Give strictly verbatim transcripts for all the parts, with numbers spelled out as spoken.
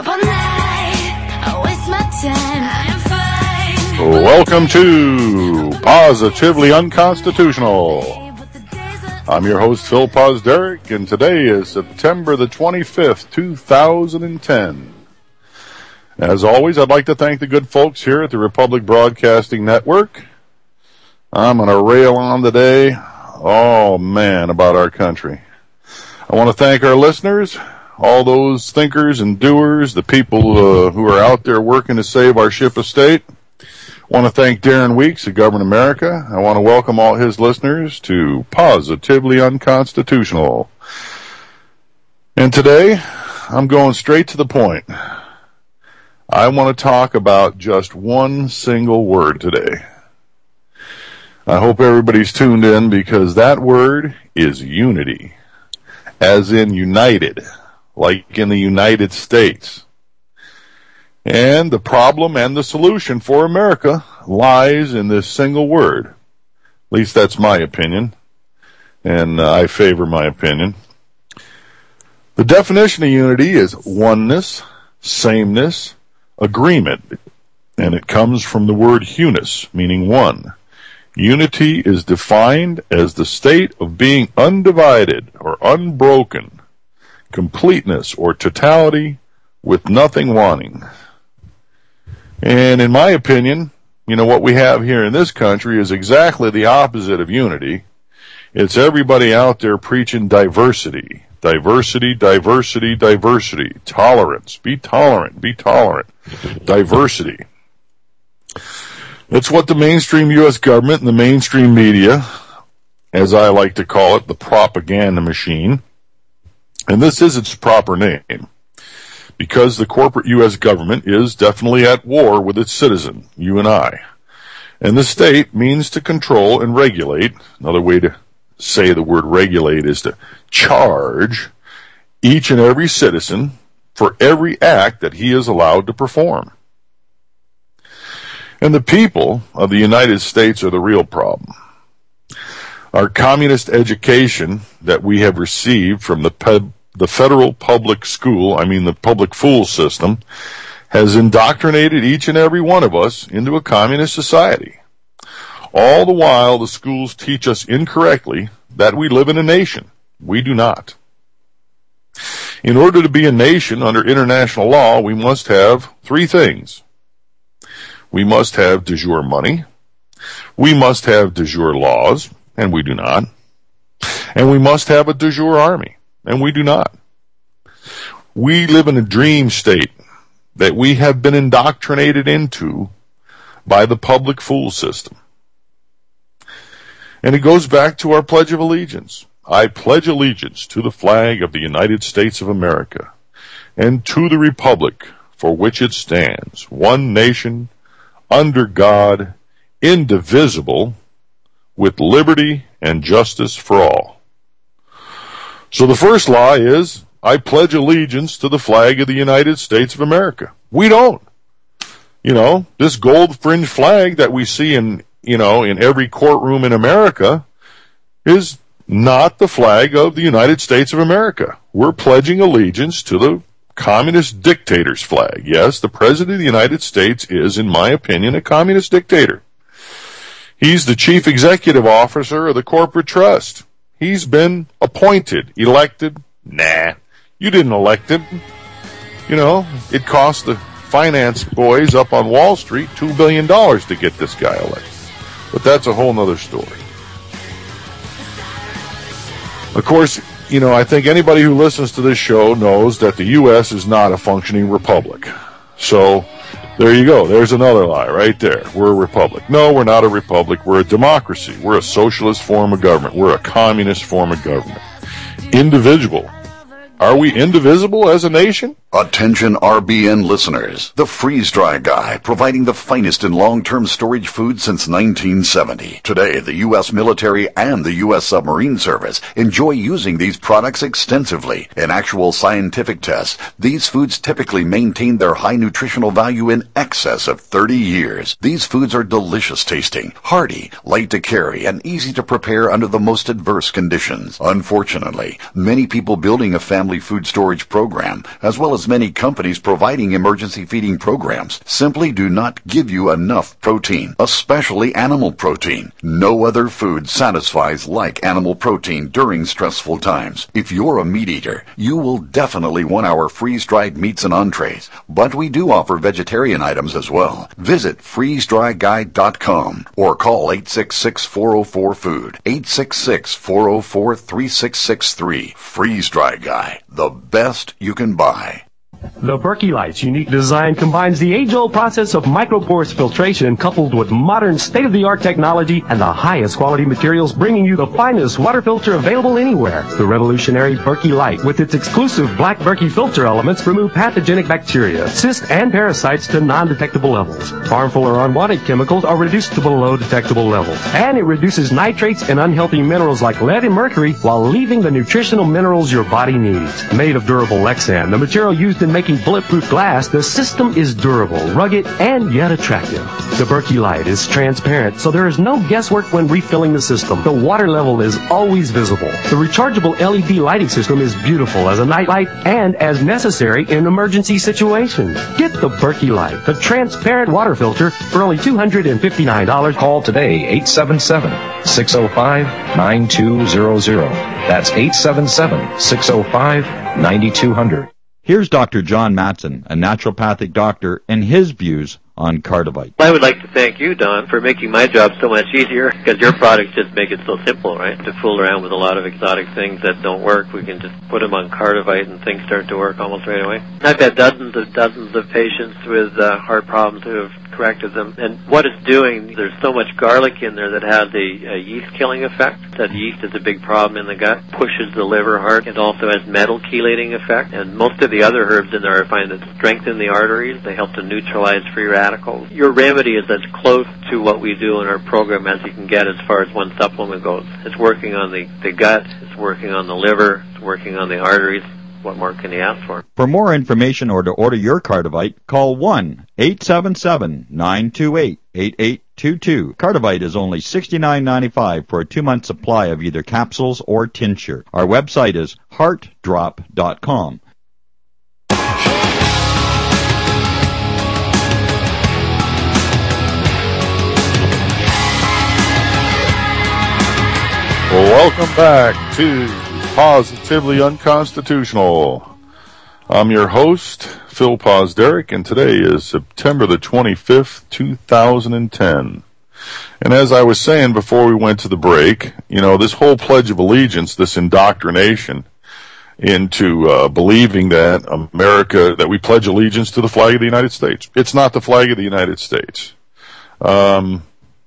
up all night, I waste my time, I'm fine. Welcome to Positively Unconstitutional. I'm your host, Phil Paz Derrick, and today is September the twenty-fifth, two thousand ten. As always, I'd like to thank the good folks here at the Republic Broadcasting Network. I'm going to rail on today, oh man, about our country. I want to thank our listeners, all those thinkers and doers, the people uh, who are out there working to save our ship of state. I want to thank Darren Weeks of Government America. I want to welcome all his listeners to Positively Unconstitutional. And today, I'm going straight to the point. I want to talk about just one single word today. I hope everybody's tuned in because that word is unity, as in united, like in the United States. And the problem and the solution for America lies in this single word. At least that's my opinion, and uh, I favor my opinion. The definition of unity is oneness, sameness, agreement, and it comes from the word unus, meaning one. Unity is defined as the state of being undivided or unbroken, completeness or totality with nothing wanting. And in my opinion, you know, what we have here in this country is exactly the opposite of unity. It's everybody out there preaching diversity. Diversity, diversity, diversity. Tolerance. Be tolerant, be tolerant. Diversity. It's what the mainstream U S government and the mainstream media, as I like to call it, the propaganda machine, and this is its proper name, because the corporate U S government is definitely at war with its citizen, you and I. And the state means to control and regulate. Another way to say the word regulate is to charge each and every citizen for every act that he is allowed to perform. And the people of the United States are the real problem. Our communist education that we have received from the pe- the federal public school, I mean the public fool system, has indoctrinated each and every one of us into a communist society. All the while, the schools teach us incorrectly that we live in a nation. We do not. In order to be a nation under international law, we must have three things. We must have de jure money. We must have de jure laws, and we do not. And we must have a de jure army. And we do not. We live in a dream state that we have been indoctrinated into by the public fool system. And it goes back to our Pledge of Allegiance. I pledge allegiance to the flag of the United States of America and to the republic for which it stands, one nation, under God, indivisible, with liberty and justice for all. So the first lie is, I pledge allegiance to the flag of the United States of America. We don't. You know, this gold fringe flag that we see in, you know, in every courtroom in America is not the flag of the United States of America. We're pledging allegiance to the communist dictator's flag. Yes, the President of the United States is, in my opinion, a communist dictator. He's the chief executive officer of the corporate trust. He's been appointed, elected. Nah, you didn't elect him. You know, it cost the finance boys up on Wall Street two billion dollars to get this guy elected. But that's a whole nother story. Of course, you know, I think anybody who listens to this show knows that the U S is not a functioning republic. So, there you go. There's another lie right there. We're a republic. No, we're not a republic. We're a democracy. We're a socialist form of government. We're a communist form of government. Indivisible. Are we indivisible as a nation? Attention R B N listeners. The Freeze Dry Guy, providing the finest in long-term storage food since nineteen seventy. Today, the U S military and the U S submarine service enjoy using these products extensively. In actual scientific tests, these foods typically maintain their high nutritional value in excess of thirty years. These foods are delicious tasting, hearty, light to carry, and easy to prepare under the most adverse conditions. Unfortunately, many people building a family food storage program, as well as those many companies providing emergency feeding programs simply do not give you enough protein, especially animal protein. No other food satisfies like animal protein during stressful times. If you're a meat eater, you will definitely want our freeze-dried meats and entrees, but we do offer vegetarian items as well. Visit freeze dry guide dot com or call eight six six, four oh four, food, eight six six, four oh four, three six six three. Freeze Dry Guy, the best you can buy. The Berkey Light's unique design combines the age-old process of microporous filtration coupled with modern state-of-the-art technology and the highest quality materials, bringing you the finest water filter available anywhere. The revolutionary Berkey Light, with its exclusive black Berkey filter elements, remove pathogenic bacteria, cysts, and parasites to non-detectable levels. Harmful or unwanted chemicals are reduced to below detectable levels. And it reduces nitrates and unhealthy minerals like lead and mercury while leaving the nutritional minerals your body needs. Made of durable Lexan, the material used in making bulletproof glass, the system is durable, rugged, and yet attractive. The Berkey Light is transparent, so there is no guesswork when refilling the system. The water level is always visible. The rechargeable L E D lighting system is beautiful as a nightlight and as necessary in emergency situations. Get the Berkey Light, the transparent water filter, for only two hundred fifty-nine dollars. Call today, eight seven seven, six oh five, nine two zero zero. That's eight seven seven, six oh five, nine two zero zero. Here's Doctor John Matson, a naturopathic doctor, and his views on Cardivite. I would like to thank you, Don, for making my job so much easier, because your products just make it so simple, right? To fool around with a lot of exotic things that don't work, we can just put them on Cardivite and things start to work almost right away. I've had dozens of dozens of patients with uh, heart problems who have corrected them, and what it's doing, there's so much garlic in there that has a, a yeast-killing effect. That yeast is a big problem in the gut, pushes the liver hard. It also has metal chelating effect, and most of the other herbs in there I find that strengthen the arteries. They help to neutralize free radicals. Your remedy is as close to what we do in our program as you can get as far as one supplement goes. It's working on the, the gut, it's working on the liver, it's working on the arteries. What more can you ask for? For more information or to order your Cardivite, call one eight seven seven, nine two eight, eight eight two two. Cardivite is only sixty-nine ninety-five for a two-month supply of either capsules or tincture. Our website is heart drop dot com. Welcome back to Positively Unconstitutional. I'm your host, Phil Pozderick, and today is September the twenty-fifth, two thousand ten. And as I was saying before we went to the break, you know, this whole Pledge of Allegiance, this indoctrination into uh, believing that America, that we pledge allegiance to the flag of the United States. It's not the flag of the United States. Um,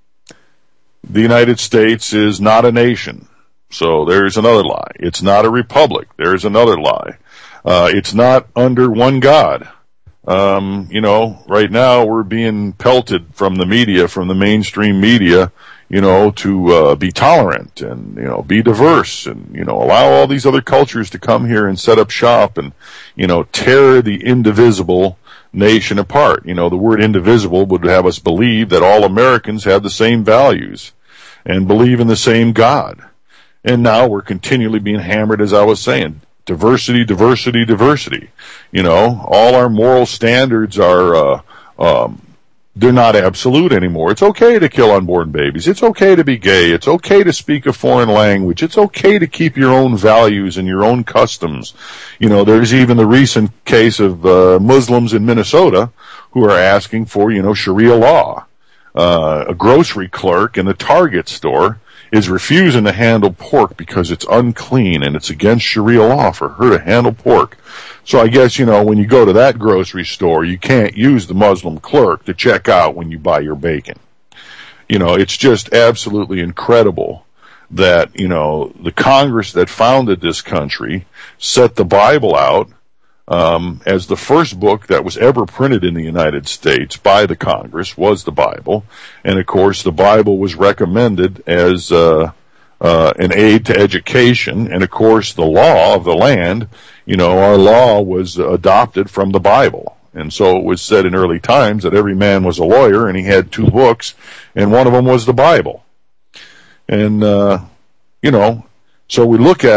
the United States is not a nation. So there's another lie. It's not a republic. There's another lie. Uh, it's not under one God. Um, you know, right now we're being pelted from the media, from the mainstream media, you know, to uh, be tolerant and, you know, be diverse and, you know, allow all these other cultures to come here and set up shop and, you know, tear the indivisible nation apart. You know, the word indivisible would have us believe that all Americans have the same values and believe in the same God. And now we're continually being hammered, as I was saying, diversity, diversity, diversity. You know, all our moral standards are, uh, um, they're not absolute anymore. It's okay to kill unborn babies. It's okay to be gay. It's okay to speak a foreign language. It's okay to keep your own values and your own customs. You know, there's even the recent case of uh, Muslims in Minnesota who are asking for, you know, Sharia law. Uh, a grocery clerk in the Target store is refusing to handle pork because it's unclean and it's against Sharia law for her to handle pork. So I guess, you know, when you go to that grocery store, you can't use the Muslim clerk to check out when you buy your bacon. You know, it's just absolutely incredible that, you know, the Congress that founded this country set the Bible out Um, as the first book that was ever printed in the United States by the Congress was the Bible. And of course, the Bible was recommended as, uh, uh, an aid to education. And of course, the law of the land, you know, our law was adopted from the Bible. And so it was said in early times that every man was a lawyer and he had two books and one of them was the Bible. And, uh, you know, so we look at it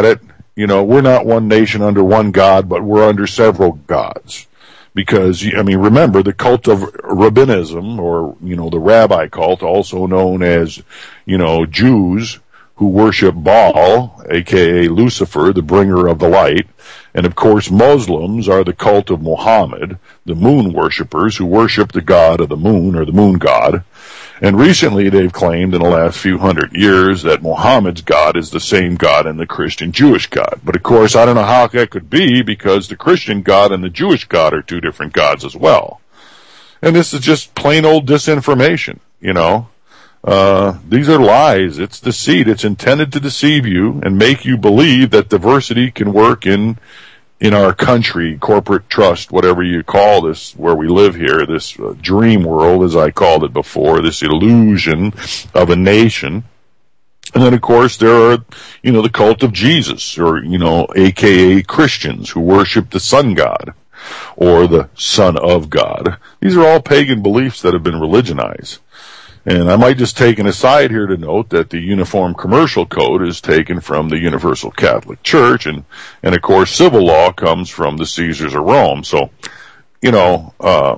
you know, we're not one nation under one God, but we're under several gods. Because, I mean, remember, the cult of rabbinism, or, you know, the rabbi cult, also known as, you know, Jews who worship Baal, aka Lucifer, the bringer of the light. And, of course, Muslims are the cult of Muhammad, the moon worshippers who worship the god of the moon, or the moon god. And recently they've claimed in the last few hundred years that Muhammad's God is the same God in the Christian Jewish God. But of course, I don't know how that could be, because the Christian God and the Jewish God are two different gods as well. And this is just plain old disinformation, you know. Uh, these are lies. It's deceit. It's intended to deceive you and make you believe that diversity can work in in our country, corporate trust, whatever you call this, where we live here, this uh, dream world, as I called it before, this illusion of a nation. And then, of course, there are, you know, the cult of Jesus, or, you know, A K A Christians who worship the sun god, or the son of God. These are all pagan beliefs that have been religionized. And I might just take an aside here to note that the Uniform Commercial Code is taken from the Universal Catholic Church, and, and of course civil law comes from the Caesars of Rome. So, you know, uh,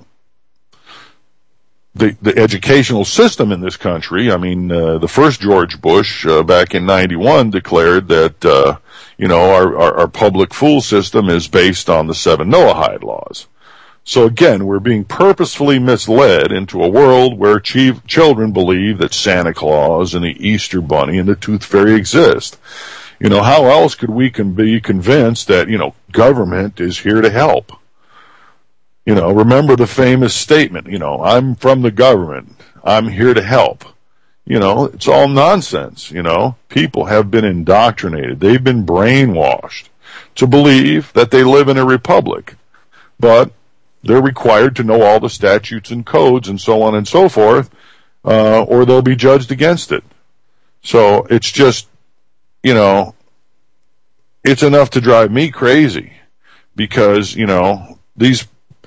the, the educational system in this country, I mean, uh, the first George Bush, uh, back in ninety-one declared that, uh, you know, our, our, our public school system is based on the seven Noahide laws. So again, we're being purposefully misled into a world where ch- children believe that Santa Claus and the Easter Bunny and the Tooth Fairy exist. You know, how else could we can be convinced that, you know, government is here to help? You know, remember the famous statement, you know, I'm from the government, I'm here to help. You know, it's all nonsense, you know. People have been indoctrinated. They've been brainwashed to believe that they live in a republic. But they're required to know all the statutes and codes and so on and so forth, uh, or they'll be judged against it. So it's just, you know, it's enough to drive me crazy, because, you know, these,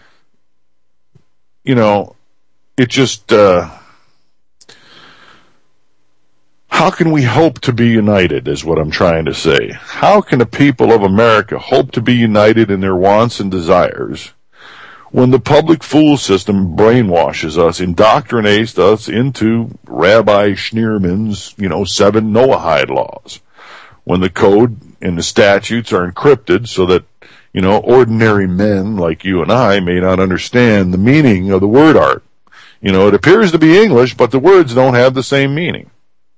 you know, it just, uh, how can we hope to be united is what I'm trying to say. How can the people of America hope to be united in their wants and desires when the public fool system brainwashes us, indoctrinates us into Rabbi Schneerman's, you know, seven Noahide laws, when the code and the statutes are encrypted so that, you know, ordinary men like you and I may not understand the meaning of the word art. You know, it appears to be English, but the words don't have the same meaning.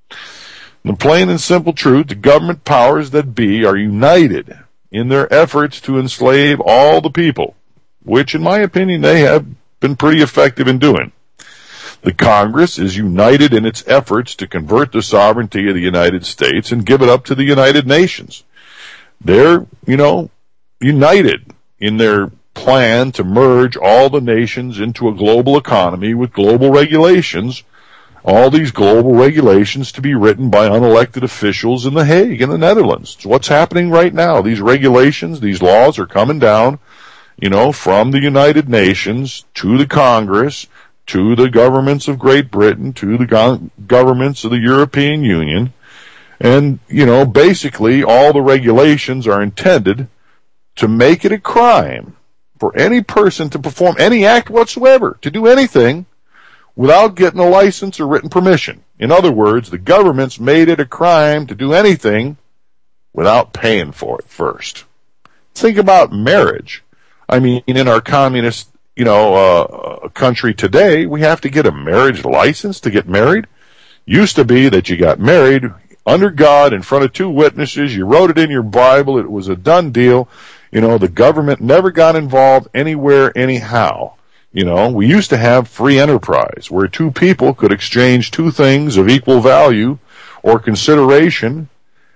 The plain and simple truth, the government powers that be are united in their efforts to enslave all the people, which, in my opinion, they have been pretty effective in doing. The Congress is united in its efforts to convert the sovereignty of the United States and give it up to the United Nations. They're, you know, united in their plan to merge all the nations into a global economy with global regulations, all these global regulations to be written by unelected officials in The Hague in the Netherlands. It's what's happening right now. These regulations, these laws are coming down, you know, from the United Nations to the Congress, to the governments of Great Britain, to the go- governments of the European Union. And, you know, basically all the regulations are intended to make it a crime for any person to perform any act whatsoever, to do anything without getting a license or written permission. In other words, the government's made it a crime to do anything without paying for it first. Think about marriage. I mean, in our communist, you know, uh, country today, we have to get a marriage license to get married. Used to be that you got married under God in front of two witnesses. You wrote it in your Bible. It was a done deal. You know, the government never got involved anywhere, anyhow. You know, we used to have free enterprise where two people could exchange two things of equal value or consideration,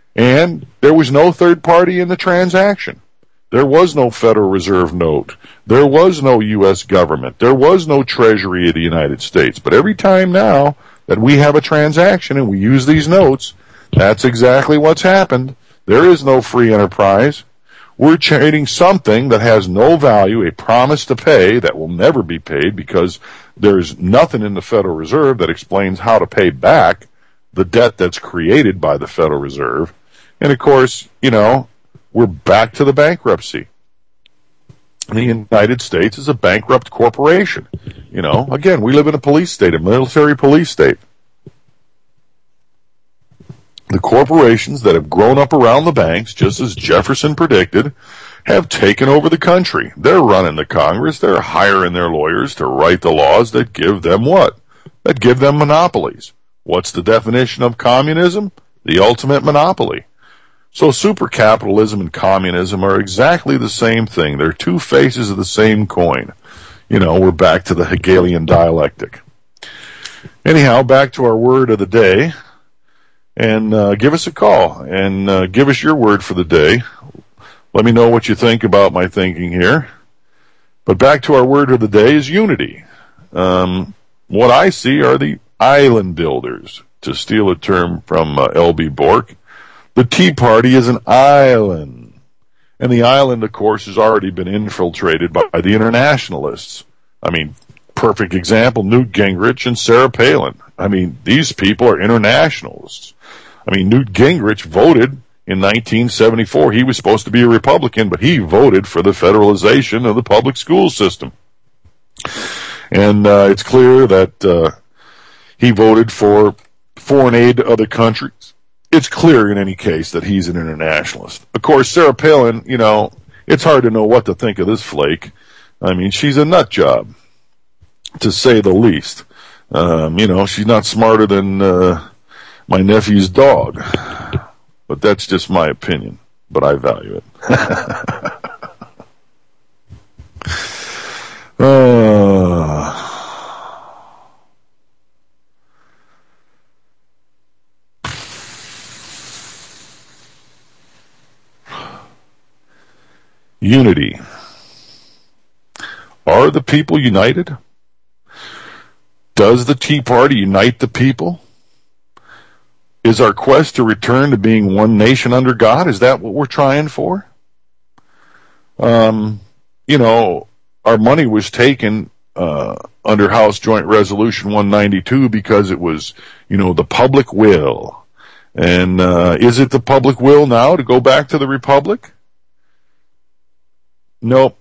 and there was no third party in the transaction. There was no Federal Reserve note. There was no U S government. There was no Treasury of the United States. But every time now that we have a transaction and we use these notes, that's exactly what's happened. There is no free enterprise. We're trading something that has no value, a promise to pay that will never be paid because there's nothing in the Federal Reserve that explains how to pay back the debt that's created by the Federal Reserve. And of course, you know, we're back to the bankruptcy. The United States is a bankrupt corporation. You know, again, we live in a police state, a military police state. The corporations that have grown up around the banks, just as Jefferson predicted, have taken over the country. They're running the Congress. They're hiring their lawyers to write the laws that give them what? That give them monopolies. What's the definition of communism? The ultimate monopoly. So supercapitalism and communism are exactly the same thing. They're two faces of the same coin. You know, we're back to the Hegelian dialectic. Anyhow, back to our word of the day. And uh, give us a call and uh, give us your word for the day. Let me know what you think about my thinking here. But back to our word of the day is unity. Um, what I see are the island builders, to steal a term from uh, L B Bork. The Tea Party is an island. And the island, of course, has already been infiltrated by, by the internationalists. I mean, perfect example, Newt Gingrich and Sarah Palin. I mean, these people are internationalists. I mean, Newt Gingrich voted in nineteen seventy-four. He was supposed to be a Republican, but he voted for the federalization of the public school system. And uh, it's clear that uh, he voted for foreign aid to other countries. It's clear in any case that he's an internationalist. Of course, Sarah Palin, you know, it's hard to know what to think of this flake. I mean, she's a nut job, to say the least. Um, you know, she's not smarter than uh, my nephew's dog. But that's just my opinion. But I value it. uh, Unity. Are the people united? Does the Tea Party unite the people? Is our quest to return to being one nation under God? Is that what we're trying for? Um, you know, our money was taken uh, under House Joint Resolution one ninety-two because it was, you know, the public will. And uh, is it the public will now to go back to the Republic? Nope.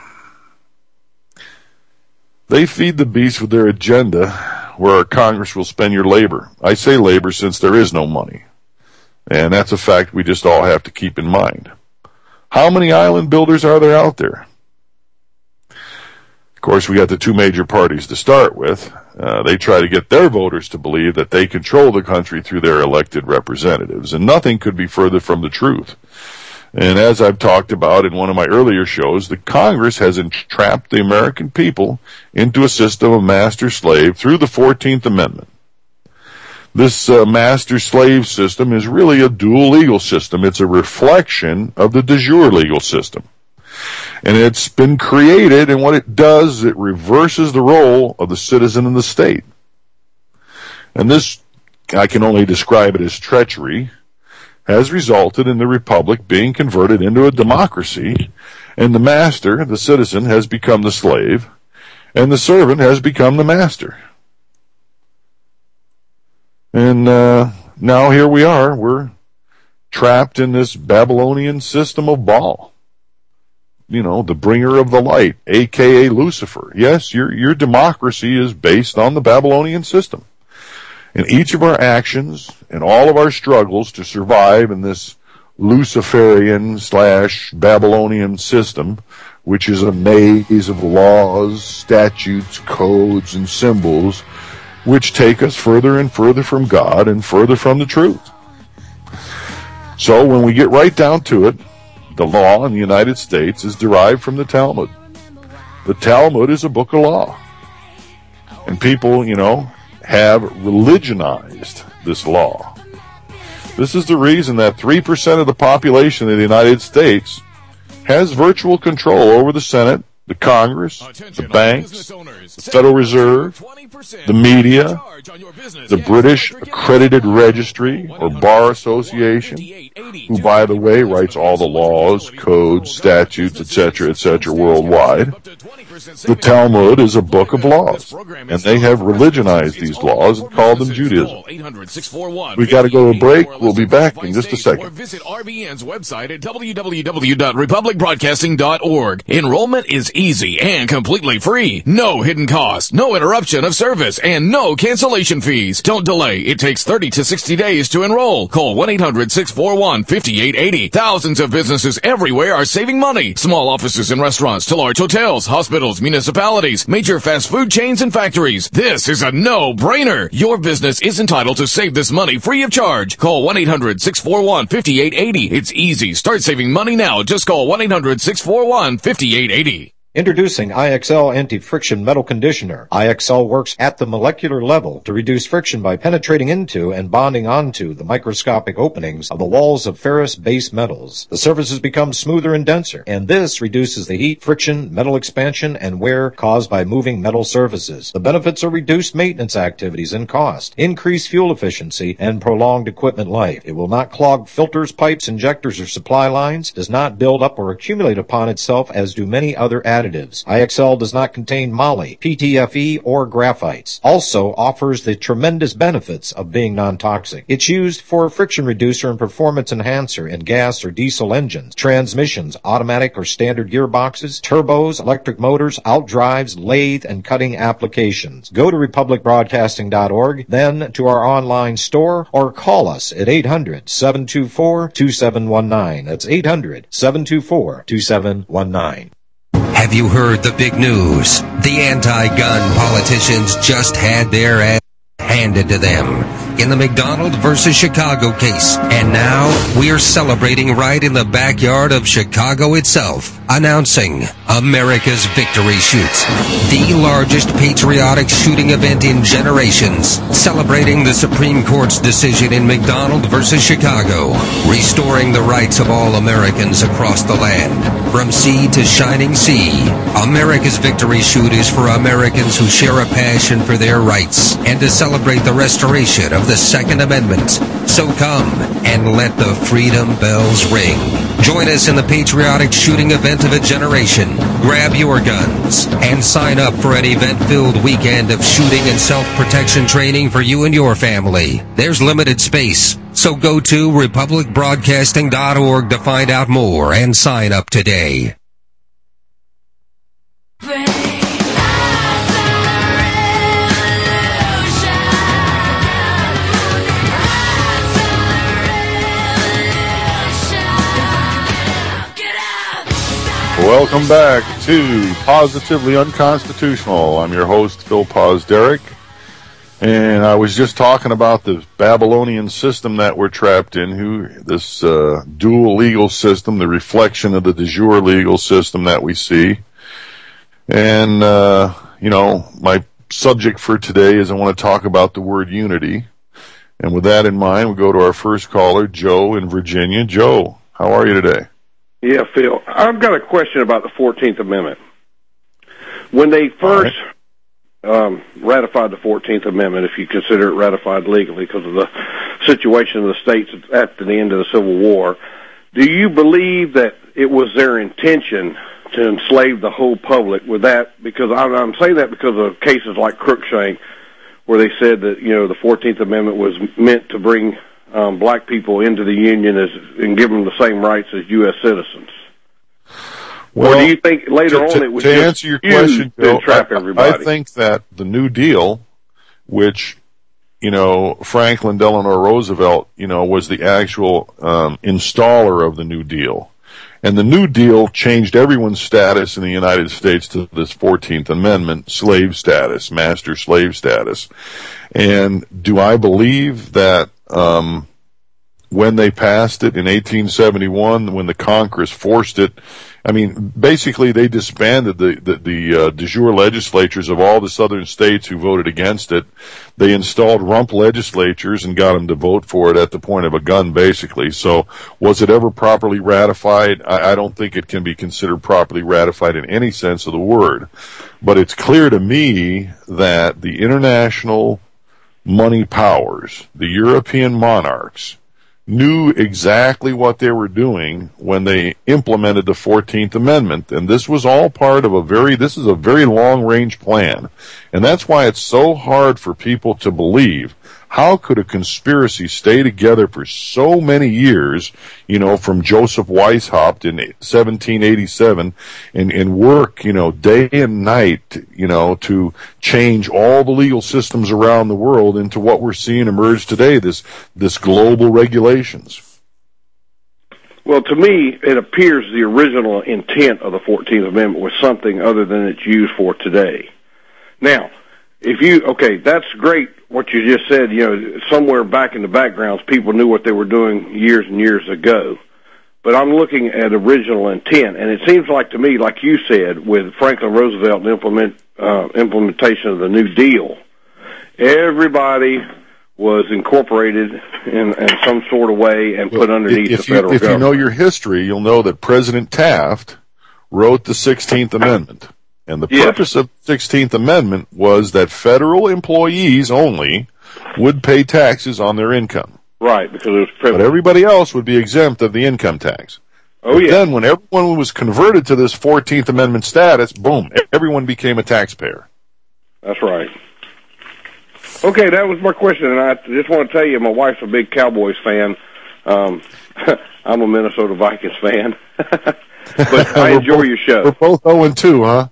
They feed the beast with their agenda, where our Congress will spend your labor. I say labor since there is no money. And that's a fact we just all have to keep in mind. How many island builders are there out there? Of course, we got the two major parties to start with. Uh, they try to get their voters to believe that they control the country through their elected representatives. And nothing could be further from the truth. And as I've talked about in one of my earlier shows, the Congress has entrapped the American people into a system of master-slave through the fourteenth Amendment. This uh, master-slave system is really a dual legal system. It's a reflection of the de jure legal system. And it's been created, and what it does, it reverses the role of the citizen in the state. And this, I can only describe it as treachery, has resulted in the republic being converted into a democracy, and the master, the citizen, has become the slave, and the servant has become the master. And uh, now here we are, we're trapped in this Babylonian system of Baal. You know, the bringer of the light, a k a. Lucifer. Yes, your your democracy is based on the Babylonian system. And each of our actions and all of our struggles to survive in this Luciferian slash Babylonian system, which is a maze of laws, statutes, codes, and symbols, which take us further and further from God and further from the truth. So when we get right down to it, the law in the United States is derived from the Talmud. The Talmud is a book of law. And people, you know, have religionized this law. This is the reason that three percent of the population of the United States has virtual control over the Senate, the Congress, the banks, the Federal Reserve, the media, the British Accredited Registry or Bar Association, who, by the way, writes all the laws, codes, statutes, et cetera, et cetera, worldwide. The Talmud is a book of laws, and they have religionized these laws and called them Judaism. We got to go to a break. We'll be back in just a second. Or visit R B N's website at w w w dot republic broadcasting dot org. Enrollment is easy and completely free. No hidden cost, no interruption of service, and no cancellation fees. Don't delay. It takes thirty to sixty days to enroll. Call one eight hundred six four one five eight eight zero. Thousands of businesses everywhere are saving money. Small offices and restaurants to large hotels, hospitals, municipalities, major fast food chains, and factories. This is a no-brainer. Your business is entitled to save this money free of charge. Call one eight hundred six four one five eight eight zero. It's easy. Start saving money now. Just call one eight hundred six four one five eight eight zero. Introducing I X L Anti-Friction Metal Conditioner. I X L works at the molecular level to reduce friction by penetrating into and bonding onto the microscopic openings of the walls of ferrous base metals. The surfaces become smoother and denser, and this reduces the heat, friction, metal expansion, and wear caused by moving metal surfaces. The benefits are reduced maintenance activities and cost, increased fuel efficiency, and prolonged equipment life. It will not clog filters, pipes, injectors, or supply lines, does not build up or accumulate upon itself as do many other additives. I X L does not contain moly, P T F E, or graphites. Also offers the tremendous benefits of being non-toxic. It's used for a friction reducer and performance enhancer in gas or diesel engines, transmissions, automatic or standard gearboxes, turbos, electric motors, outdrives, lathe, and cutting applications. Go to republic broadcasting dot org, then to our online store, or call us at eight hundred seven two four two seven one nine. That's eight hundred seven two four two seven one nine. Have you heard the big news? The anti-gun politicians just had their ass handed to them in the McDonald versus Chicago case. And now we're celebrating right in the backyard of Chicago itself, announcing America's Victory Shoot, the largest patriotic shooting event in generations, celebrating the Supreme Court's decision in McDonald versus Chicago, restoring the rights of all Americans across the land, from sea to shining sea. America's Victory Shoot is for Americans who share a passion for their rights and to celebrate the restoration of the Second Amendment. So come and let the freedom bells ring. Join us in the patriotic shooting event of a generation. Grab your guns and sign up for an event-filled weekend of shooting and self-protection training for you and your family. There's limited space, so go to republic broadcasting dot org to find out more and sign up today. Welcome back to Positively Unconstitutional. I'm your host, Phil Paz Derek, and I was just talking about the Babylonian system that we're trapped in, who this uh, dual legal system, the reflection of the de jure legal system that we see. And, uh, you know, my subject for today is I want to talk about the word unity. And with that in mind, we'll go to our first caller, Joe in Virginia. Joe, how are you today? Yeah, Phil, I've got a question about the fourteenth Amendment. When they first right. um, ratified the fourteenth Amendment, if you consider it ratified legally because of the situation of the states at the end of the Civil War, do you believe that it was their intention to enslave the whole public with that? Because I'm, I'm saying that because of cases like Crookshank, where they said that, you know, the fourteenth Amendment was meant to bring Um, black people into the Union as, and give them the same rights as U S citizens. Well, or do you think later to, on it was to just answer your question, to Bill, trap I, everybody? I think that the New Deal, which, you know, Franklin Delano Roosevelt, you know, was the actual um, installer of the New Deal. And the New Deal changed everyone's status in the United States to this fourteenth Amendment, slave status, master slave status. And do I believe that um when they passed it in eighteen seventy-one, when the Congress forced it, I mean, basically they disbanded the, the, the uh, de jure legislatures of all the southern states who voted against it. They installed rump legislatures and got them to vote for it at the point of a gun, basically. So was it ever properly ratified? I, I don't think it can be considered properly ratified in any sense of the word. But it's clear to me that the international money powers, the European monarchs, knew exactly what they were doing when they implemented the fourteenth Amendment. And this was all part of a very, this is a very long-range plan. And that's why it's so hard for people to believe. How could a conspiracy stay together for so many years, you know, from Joseph Weishaupt in seventeen eighty-seven and, and work, you know, day and night, you know, to change all the legal systems around the world into what we're seeing emerge today, this, this global regulations? Well, to me, it appears the original intent of the fourteenth Amendment was something other than it's used for today. Now, if you, okay, that's great what you just said, you know, somewhere back in the backgrounds, people knew what they were doing years and years ago. But I'm looking at original intent, and it seems like to me, like you said, with Franklin Roosevelt and implement, uh, implementation of the New Deal, everybody was incorporated in, in some sort of way and put underneath if the federal you, if government. If you know your history, you'll know that President Taft wrote the sixteenth Amendment. And the purpose yes. of the sixteenth Amendment was that federal employees only would pay taxes on their income. Right, because it was privilege. But everybody else would be exempt of the income tax. Oh, but yeah. Then when everyone was converted to this fourteenth Amendment status, boom, everyone became a taxpayer. That's right. Okay, that was my question, and I just want to tell you, my wife's a big Cowboys fan. Um, I'm a Minnesota Vikings fan. But I enjoy both, your show. We're both oh and two, huh?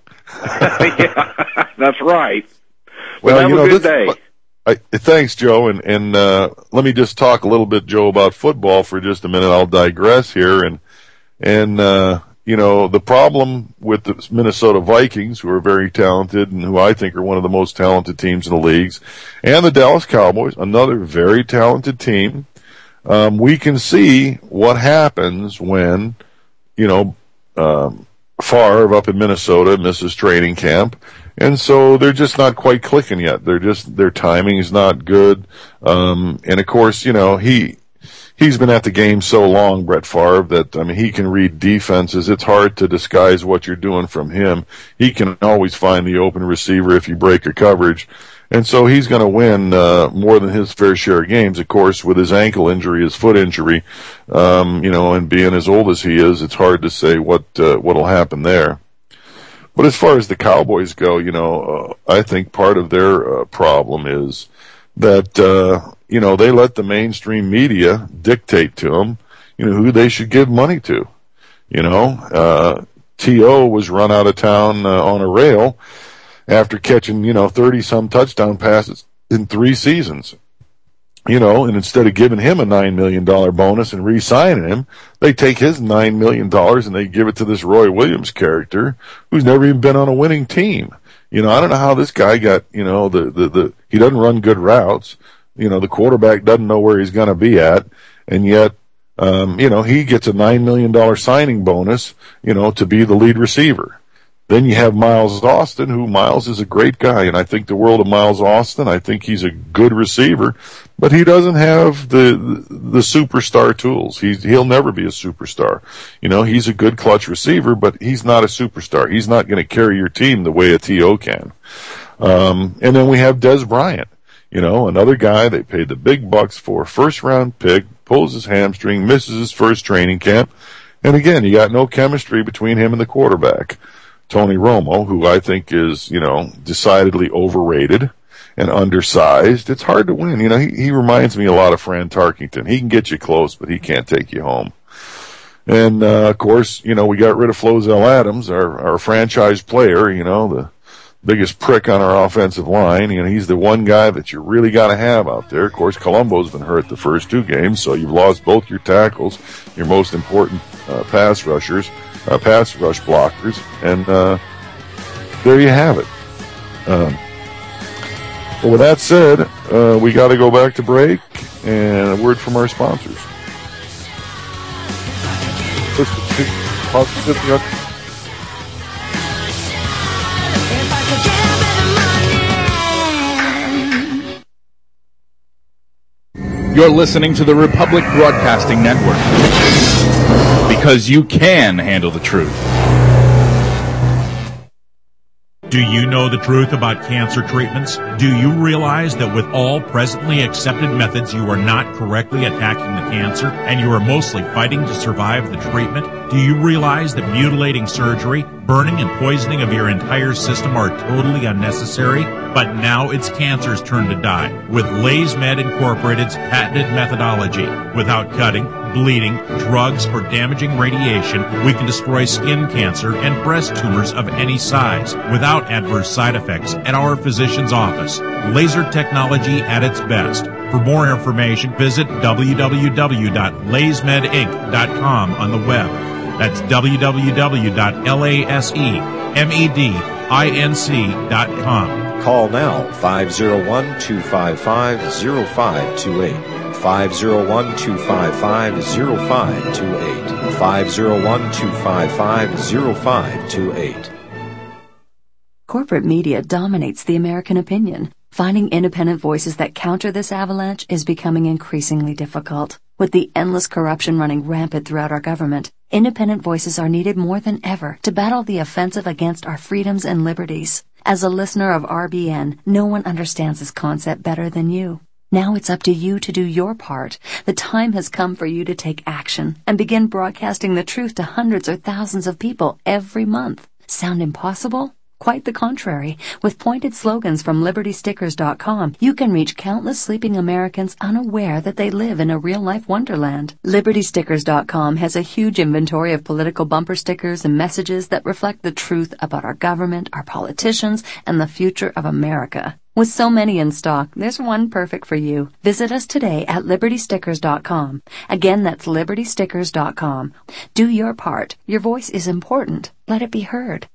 Yeah, that's right. Well, well have you know, a good this, day. I, thanks, Joe. And, and uh, let me just talk a little bit, Joe, about football for just a minute. I'll digress here. And, and uh, you know, the problem with the Minnesota Vikings, who are very talented and who I think are one of the most talented teams in the leagues, and the Dallas Cowboys, another very talented team, um, we can see what happens when, you know, um, Favre up in Minnesota misses training camp, and so they're just not quite clicking yet. They're just, their timing is not good. Um, and of course, you know, he, he's been at the game so long, Brett Favre, that, I mean, he can read defenses. It's hard to disguise what you're doing from him. He can always find the open receiver if you break a coverage. And so he's going to win uh, more than his fair share of games. Of course, with his ankle injury, his foot injury, um, you know, and being as old as he is, it's hard to say what uh, what'll happen there. But as far as the Cowboys go, you know, uh, I think part of their uh, problem is that uh, you know, they let the mainstream media dictate to them, you know, who they should give money to. You know, uh, T O was run out of town uh, on a rail after catching, you know, thirty-some touchdown passes in three seasons. You know, and instead of giving him a nine million dollars bonus and re-signing him, they take his nine million dollars and they give it to this Roy Williams character who's never even been on a winning team. You know, I don't know how this guy got, you know, the, the, the, he doesn't run good routes. You know, the quarterback doesn't know where he's going to be at, and yet, um, you know, he gets a nine million dollars signing bonus, you know, to be the lead receiver. Then you have Miles Austin, who Miles is a great guy, and I think the world of Miles Austin. I think he's a good receiver, but he doesn't have the the, the superstar tools. He's, he'll never be a superstar. You know, he's a good clutch receiver, but he's not a superstar. He's not going to carry your team the way a T O can. Um, and then we have Des Bryant, you know, another guy they paid the big bucks for, first round pick, pulls his hamstring, misses his first training camp, and again, you got no chemistry between him and the quarterback. Tony Romo, who I think is, you know, decidedly overrated and undersized. It's hard to win. You know, he, he reminds me a lot of Fran Tarkington. He can get you close, but he can't take you home. And, uh, of course, you know, we got rid of Flozell Adams, our, our franchise player, you know, the biggest prick on our offensive line. You know, he's the one guy that you really got to have out there. Of course, Colombo's been hurt the first two games, so you've lost both your tackles, your most important uh, pass rushers. Uh, pass rush blockers, and uh, there you have it. Um, well, with that said, uh, we got to go back to break, and a word from our sponsors. You're listening to the Republic Broadcasting Network. Because you can handle the truth. Do you know the truth about cancer treatments? Do you realize that with all presently accepted methods, you are not correctly attacking the cancer and you are mostly fighting to survive the treatment? Do you realize that mutilating surgery, burning and poisoning of your entire system are totally unnecessary? But now it's cancer's turn to die with LaysMed Incorporated's patented methodology. Without cutting, bleeding, drugs, or damaging radiation, we can destroy skin cancer and breast tumors of any size without adverse side effects at our physician's office. Laser technology at its best. For more information, visit w w w dot laysmed inc dot com on the web. That's w w w dot lasemedinc dot com. Call now, five oh one, two five five, oh five two eight. five oh one, two five five, oh five two eight. five oh one, two five five, oh five two eight. Corporate media dominates the American opinion. Finding independent voices that counter this avalanche is becoming increasingly difficult. With the endless corruption running rampant throughout our government, independent voices are needed more than ever to battle the offensive against our freedoms and liberties. As a listener of R B N, no one understands this concept better than you. Now it's up to you to do your part. The time has come for you to take action and begin broadcasting the truth to hundreds or thousands of people every month. Sound impossible? Quite the contrary. With pointed slogans from liberty stickers dot com, you can reach countless sleeping Americans unaware that they live in a real-life wonderland. liberty stickers dot com has a huge inventory of political bumper stickers and messages that reflect the truth about our government, our politicians, and the future of America. With so many in stock, there's one perfect for you. Visit us today at liberty stickers dot com. Again, that's liberty stickers dot com. Do your part. Your voice is important. Let it be heard.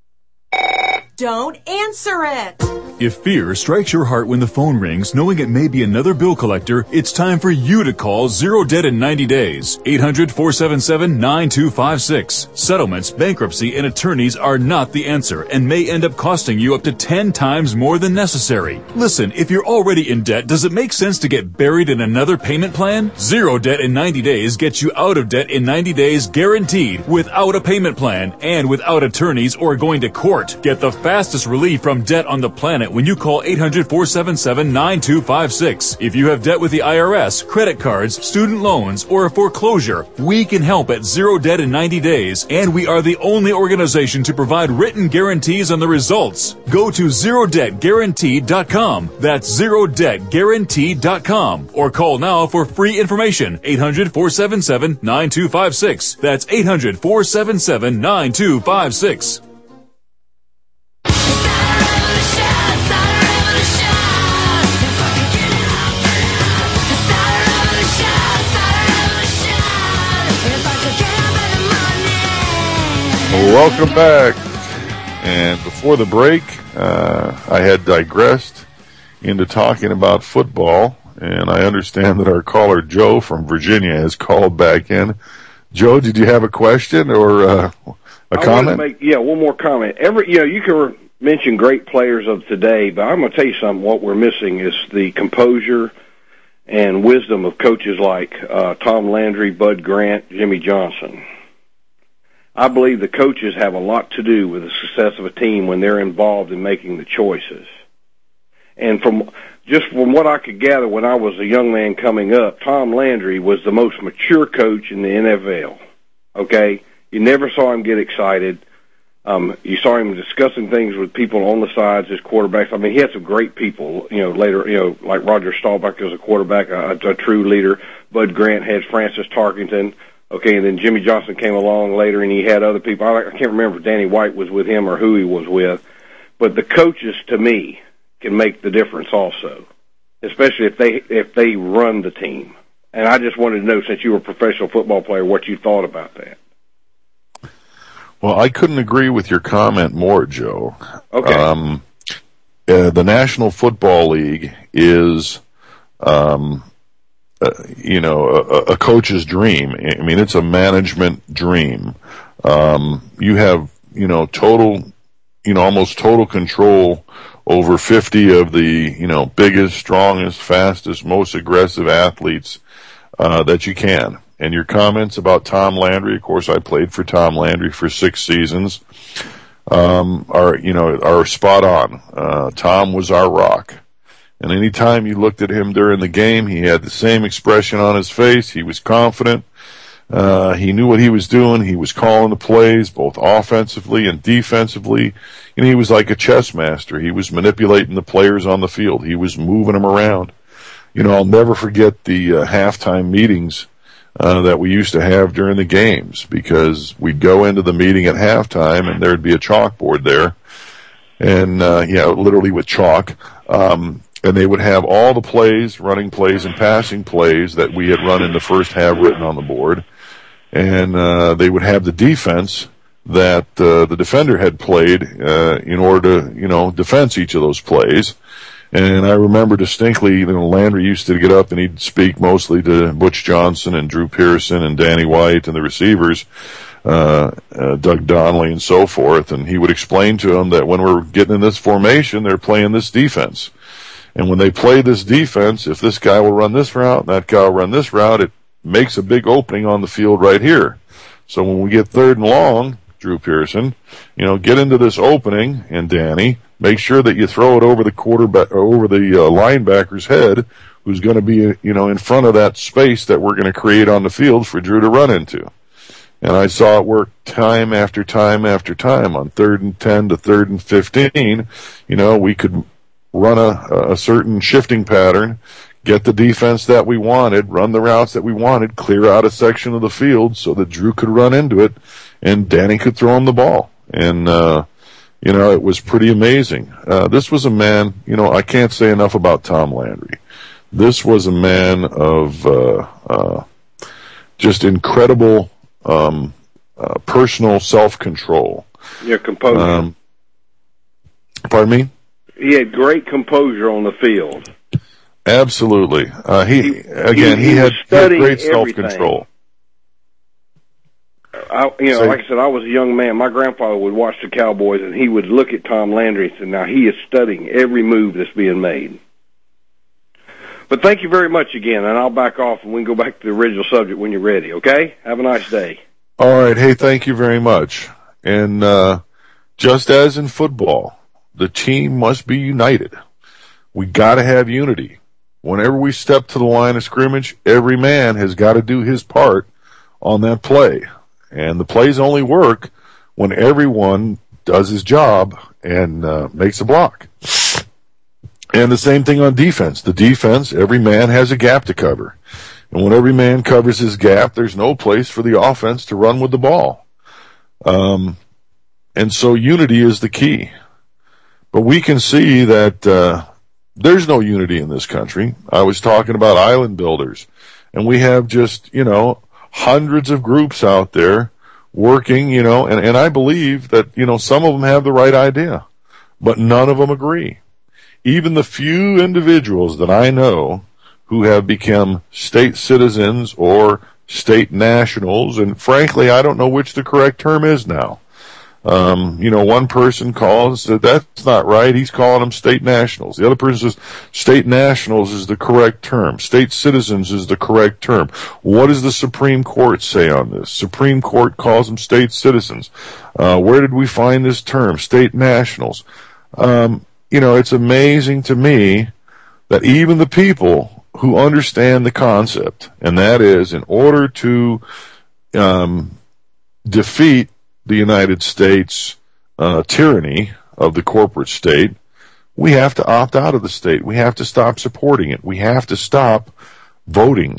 Don't answer it! If fear strikes your heart when the phone rings, knowing it may be another bill collector, it's time for you to call Zero Debt in ninety days. eight hundred, four seven seven, nine two five six. Settlements, bankruptcy, and attorneys are not the answer and may end up costing you up to ten times more than necessary. Listen, if you're already in debt, does it make sense to get buried in another payment plan? Zero Debt in ninety days gets you out of debt in ninety days guaranteed, without a payment plan and without attorneys or going to court. Get the fastest relief from debt on the planet when you call eight hundred, four seven seven, nine two five six. If you have debt with the I R S, credit cards, student loans, or a foreclosure, we can help at Zero Debt in ninety days, and we are the only organization to provide written guarantees on the results. Go to zero debt guaranteed dot com. That's zero debt guaranteed dot com. Or call now for free information. eight hundred, four seven seven, nine two five six. That's eight hundred, four seven seven, nine two five six. Welcome back. And before the break, uh, I had digressed into talking about football, and I understand that our caller Joe from Virginia has called back in. Joe, did you have a question or uh, a I comment? Make, yeah, one more comment. Every, you know, you can mention great players of today, but I'm going to tell you something. What we're missing is the composure and wisdom of coaches like uh, Tom Landry, Bud Grant, Jimmy Johnson. I believe the coaches have a lot to do with the success of a team when they're involved in making the choices. And from just from what I could gather when I was a young man coming up, Tom Landry was the most mature coach in the N F L. Okay? You never saw him get excited. Um, you saw him discussing things with people on the sides, his quarterbacks. I mean, he had some great people, you know, later, you know, like Roger Staubach as a quarterback, a, a true leader. Bud Grant had Francis Tarkenton. Okay, and then Jimmy Johnson came along later, and he had other people. I, I can't remember if Danny White was with him or who he was with. But the coaches, to me, can make the difference also, especially if they if they run the team. And I just wanted to know, since you were a professional football player, what you thought about that. Well, I couldn't agree with your comment more, Joe. Okay. Um, uh, the National Football League is... Um, Uh, you know, a, a coach's dream. I mean, it's a management dream. Um, you have, you know, total, you know, almost total control over fifty of the, you know, biggest, strongest, fastest, most aggressive athletes uh, that you can. And your comments about Tom Landry, of course, I played for Tom Landry for six seasons. um, are, you know, are spot on. Uh, Tom was our rock. And any time you looked at him during the game, he had the same expression on his face. He was confident. Uh, he knew what he was doing. He was calling the plays, both offensively and defensively. And he was like a chess master. He was manipulating the players on the field. He was moving them around. You know, I'll never forget the uh, halftime meetings uh, that we used to have during the games, because we'd go into the meeting at halftime and there'd be a chalkboard there. And, uh, yeah, literally with chalk. Um, And they would have all the plays, running plays and passing plays that we had run in the first half written on the board. And uh, they would have the defense that uh, the defender had played uh, in order to, you know, defense each of those plays. And I remember distinctly, you know, Landry used to get up and he'd speak mostly to Butch Johnson and Drew Pearson and Danny White and the receivers, uh, uh Doug Donnelly and so forth. And he would explain to them that when we're getting in this formation, they're playing this defense. And when they play this defense, if this guy will run this route and that guy will run this route, it makes a big opening on the field right here. So when we get third and long, Drew Pearson, you know, get into this opening, and Danny, make sure that you throw it over the quarterback, over the uh, linebacker's head, who's going to be, you know, in front of that space that we're going to create on the field for Drew to run into. And I saw it work time after time after time on third and ten to third and fifteen. You know, we could run a, a certain shifting pattern, get the defense that we wanted, run the routes that we wanted, clear out a section of the field so that Drew could run into it and Danny could throw him the ball. And, uh, you know, it was pretty amazing. Uh, this was a man, you know, I can't say enough about Tom Landry. This was a man of, uh, uh, just incredible, um, uh, personal self-control. Yeah, composure. Um, pardon me? He had great composure on the field. Absolutely. Uh, he, he again, he, he, he had, had great self-control. I, you know, so, like I said, I was a young man. My grandfather would watch the Cowboys, and he would look at Tom Landry and say, now he is studying every move that's being made. But thank you very much again, and I'll back off, and we can go back to the original subject when you're ready, okay? Have a nice day. All right. Hey, thank you very much. And uh, just as in football, the team must be united. We got to have unity. Whenever we step to the line of scrimmage, every man has got to do his part on that play. And the plays only work when everyone does his job and uh, makes a block. And the same thing on defense. The defense, every man has a gap to cover. And when every man covers his gap, there's no place for the offense to run with the ball. Um, and so unity is the key. But we can see that uh, there's no unity in this country. I was talking about island builders, and we have just, you know, hundreds of groups out there working, you know, and, and I believe that, you know, some of them have the right idea, but none of them agree. Even the few individuals that I know who have become state citizens or state nationals, and frankly, I don't know which the correct term is now. Um, you know, one person calls, said that's not right. He's calling them state nationals. The other person says state nationals is the correct term. State citizens is the correct term. What does the Supreme Court say on this? Supreme Court calls them state citizens. Uh, where did we find this term? State nationals. Um, you know, it's amazing to me that even the people who understand the concept, and that is in order to, um, defeat the United States uh, tyranny of the corporate state, we have to opt out of the state. We have to stop supporting it. We have to stop voting.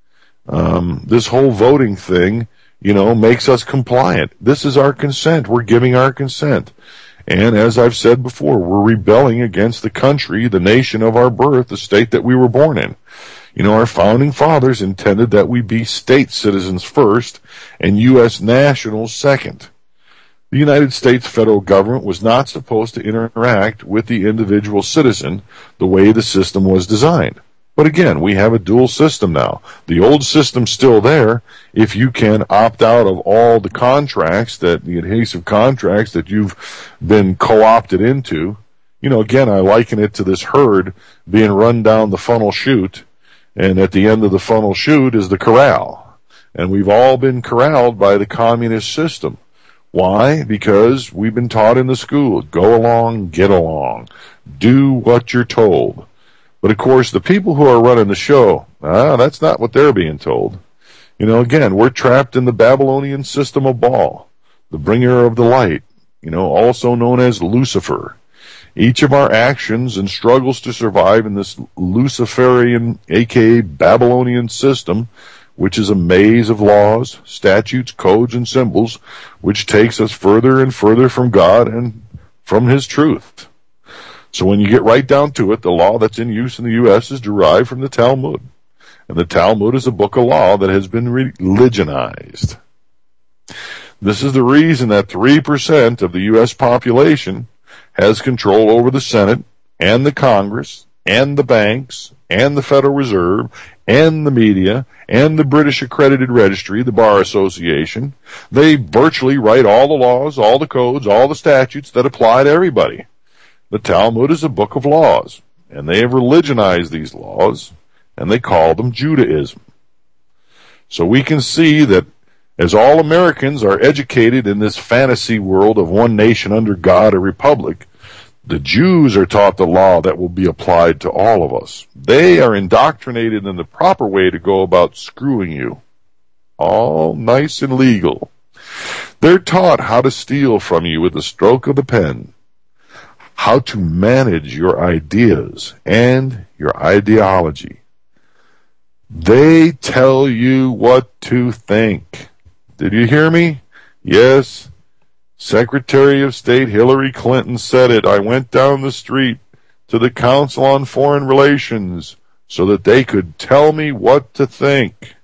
Um, this whole voting thing, you know, makes us compliant. This is our consent. We're giving our consent. And as I've said before, we're rebelling against the country, the nation of our birth, the state that we were born in. You know, our founding fathers intended that we be state citizens first and U S nationals second. The United States federal government was not supposed to interact with the individual citizen the way the system was designed. But again, we have a dual system now. The old system's still there. If you can opt out of all the contracts, that the adhesive contracts that you've been co-opted into, you know, again, I liken it to this herd being run down the funnel chute, and at the end of the funnel chute is the corral. And we've all been corralled by the communist system. Why? Because we've been taught in the school, go along, get along, do what you're told. But of course, the people who are running the show, ah, that's not what they're being told. You know, again, we're trapped in the Babylonian system of Baal, the bringer of the light, you know, also known as Lucifer. Each of our actions and struggles to survive in this Luciferian, aka Babylonian system, which is a maze of laws, statutes, codes, and symbols, which takes us further and further from God and from His truth. So when you get right down to it, the law that's in use in the U S is derived from the Talmud. And the Talmud is a book of law that has been religionized. This is the reason that three percent of the U S population has control over the Senate and the Congress and the banks and the Federal Reserve and the media and the British Accredited Registry, the Bar Association. They virtually write all the laws, all the codes, all the statutes that apply to everybody. The Talmud is a book of laws, and they have religionized these laws, and they call them Judaism. So we can see that as all Americans are educated in this fantasy world of one nation under God, a republic, the Jews are taught the law that will be applied to all of us. They are indoctrinated in the proper way to go about screwing you. All nice and legal. They're taught how to steal from you with the stroke of the pen, how to manage your ideas and your ideology. They tell you what to think. Did you hear me? Yes. Secretary of State Hillary Clinton said it. I went down the street to the Council on Foreign Relations so that they could tell me what to think.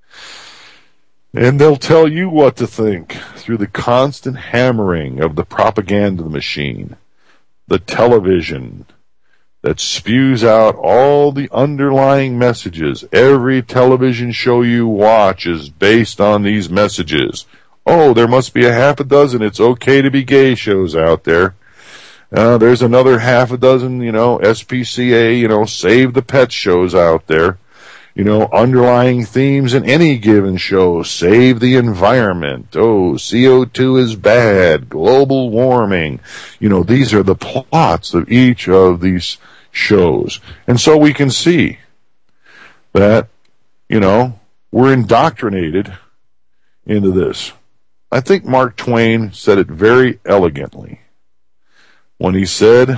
And they'll tell you what to think through the constant hammering of the propaganda machine, the television that spews out all the underlying messages. Every television show you watch is based on these messages. Oh, there must be a half a dozen It's Okay to Be Gay shows out there. Uh, there's another half a dozen, you know, S P C A, you know, Save the Pets shows out there. You know, underlying themes in any given show. Save the environment. Oh, C O two is bad. Global warming. You know, these are the plots of each of these shows. And so we can see that, you know, we're indoctrinated into this. I think Mark Twain said it very elegantly when he said,